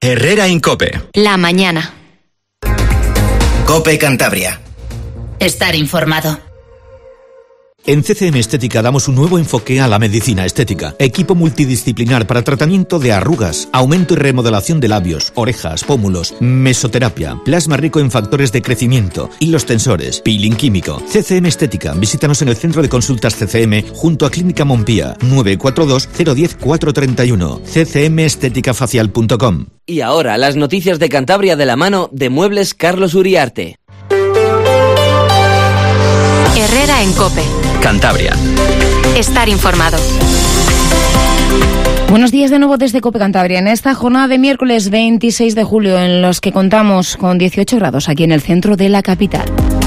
Herrera en COPE. La mañana. COPE Cantabria. Estar informado. En CCM Estética damos un nuevo enfoque a la medicina estética. Equipo multidisciplinar para tratamiento de arrugas, aumento y remodelación de labios, orejas, pómulos, mesoterapia, plasma rico en factores de crecimiento, hilos tensores, peeling químico. CCM Estética. Visítanos en el Centro de Consultas CCM junto a Clínica Montpía, 942 010 431. ccmesteticafacial.com. Y ahora las noticias de Cantabria de la mano de Muebles Carlos Uriarte. Herrera en COPE. Cantabria. Estar informado. Buenos días de nuevo desde COPE Cantabria. En esta jornada de miércoles 26 de julio, en los que contamos con 18 grados aquí en el centro de la capital.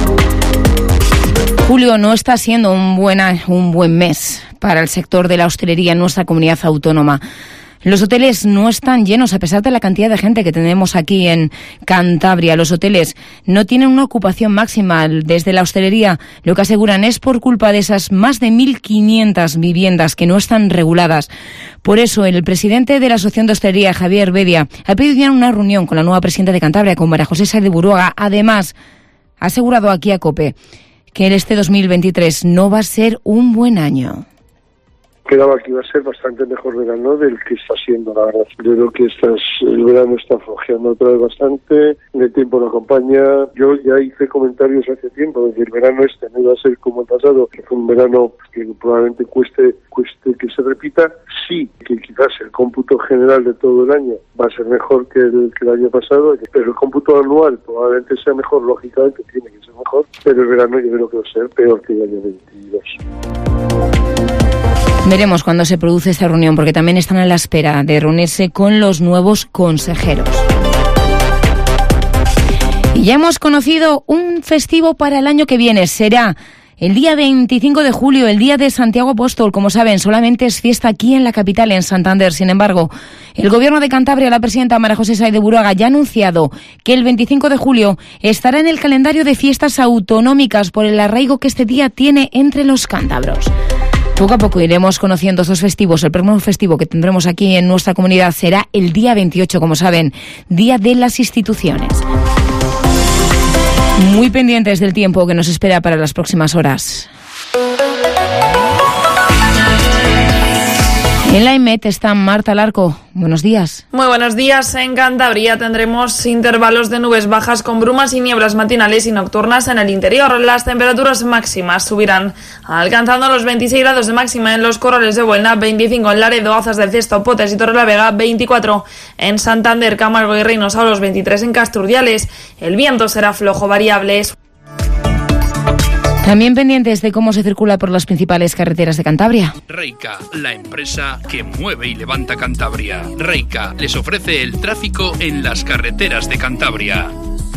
Julio no está siendo un buen mes para el sector de la hostelería en nuestra comunidad autónoma. Los hoteles no están llenos a pesar de la cantidad de gente que tenemos aquí en Cantabria. Los hoteles no tienen una ocupación máxima. Desde la hostelería lo que aseguran es por culpa de esas más de 1.500 viviendas que no están reguladas. Por eso el presidente de la Asociación de Hostelería, Javier Bedia, ha pedido ya una reunión con la nueva presidenta de Cantabria, con María José Sáez de Buruaga. Además, ha asegurado aquí a COPE que este 2023 no va a ser un buen año. Quedaba que iba a ser bastante mejor verano del que está siendo, la verdad. Yo creo que el verano está flojeando otra vez bastante, el tiempo no acompaña. Yo ya hice comentarios hace tiempo de que el verano no iba a ser como el pasado, que fue un verano que probablemente cueste que se repita. Sí, que quizás el cómputo general de todo el año va a ser mejor que el año pasado, pero el cómputo anual probablemente sea mejor, lógicamente tiene que ser mejor, pero el verano yo creo que va a ser peor que el año 22. Veremos cuándo se produce esta reunión, porque también están a la espera de reunirse con los nuevos consejeros. Y ya hemos conocido un festivo para el año que viene. Será el día 25 de julio, el día de Santiago Apóstol. Como saben, solamente es fiesta aquí en la capital, en Santander. Sin embargo, el Gobierno de Cantabria, la presidenta María José Sáez de Buruaga, ya ha anunciado que el 25 de julio estará en el calendario de fiestas autonómicas por el arraigo que este día tiene entre los cántabros. Poco a poco iremos conociendo estos festivos. El próximo festivo que tendremos aquí en nuestra comunidad será el día 28, como saben, Día de las Instituciones. Muy pendientes del tiempo que nos espera para las próximas horas. En la EMET está Marta Larco. Buenos días. Muy buenos días. En Cantabria tendremos intervalos de nubes bajas con brumas y nieblas matinales y nocturnas en el interior. Las temperaturas máximas subirán, alcanzando los 26 grados de máxima en los Corrales de Buelna, 25 en Laredo, Azas del Cesto, Potes y Torrelavega, 24 en Santander, Camargo y Reynosa, los 23 en Casturdiales. El viento será flojo variable. También pendientes de cómo se circula por las principales carreteras de Cantabria. Reica, la empresa que mueve y levanta Cantabria. Reica les ofrece el tráfico en las carreteras de Cantabria.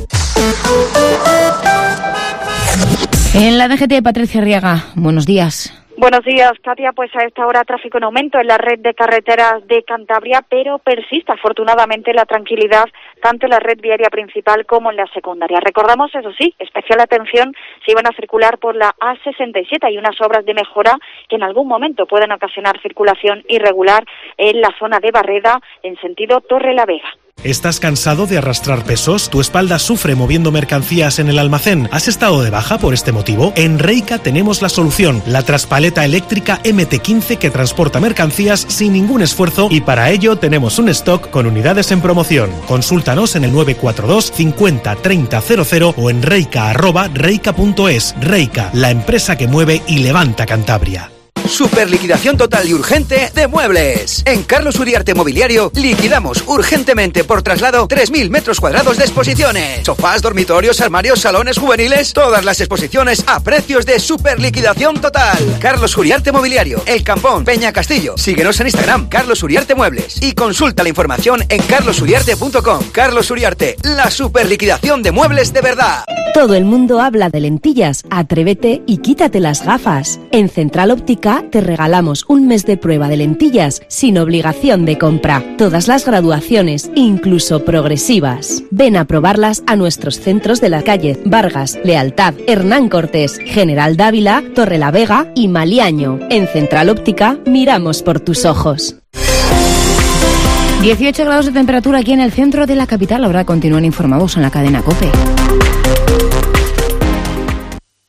En la DGT, Patricia Arriaga, buenos días. Buenos días, Katia. Pues a esta hora tráfico en aumento en la red de carreteras de Cantabria, pero persiste afortunadamente la tranquilidad tanto en la red viaria principal como en la secundaria. Recordamos, eso sí, especial atención si van a circular por la A67. Hay unas obras de mejora que en algún momento pueden ocasionar circulación irregular en la zona de Barreda en sentido Torrelavega. ¿Estás cansado de arrastrar pesos? ¿Tu espalda sufre moviendo mercancías en el almacén? ¿Has estado de baja por este motivo? En Reica tenemos la solución, la traspaleta eléctrica MT15 que transporta mercancías sin ningún esfuerzo, y para ello tenemos un stock con unidades en promoción. Consúltanos en el 942 50 30 00 o en reica@reica.es. Reica, la empresa que mueve y levanta Cantabria. Super liquidación total y urgente de muebles. En Carlos Uriarte Mobiliario liquidamos urgentemente por traslado 3.000 metros cuadrados de exposiciones. Sofás, dormitorios, armarios, salones juveniles, todas las exposiciones a precios de super liquidación total. Carlos Uriarte Mobiliario, El Campón, Peña Castillo. Síguenos en Instagram, Carlos Uriarte Muebles, y consulta la información en carlosuriarte.com. Carlos Uriarte, la super liquidación de muebles de verdad. Todo el mundo habla de lentillas. Atrévete y quítate las gafas. En Central Óptica te regalamos un mes de prueba de lentillas sin obligación de compra. Todas las graduaciones, incluso progresivas. Ven a probarlas a nuestros centros de la calle Vargas, Lealtad, Hernán Cortés, General Dávila, Torrelavega y Maliaño. En Central Óptica miramos por tus ojos. 18 grados de temperatura aquí en el centro de la capital. Ahora continúan informados en la cadena COPE.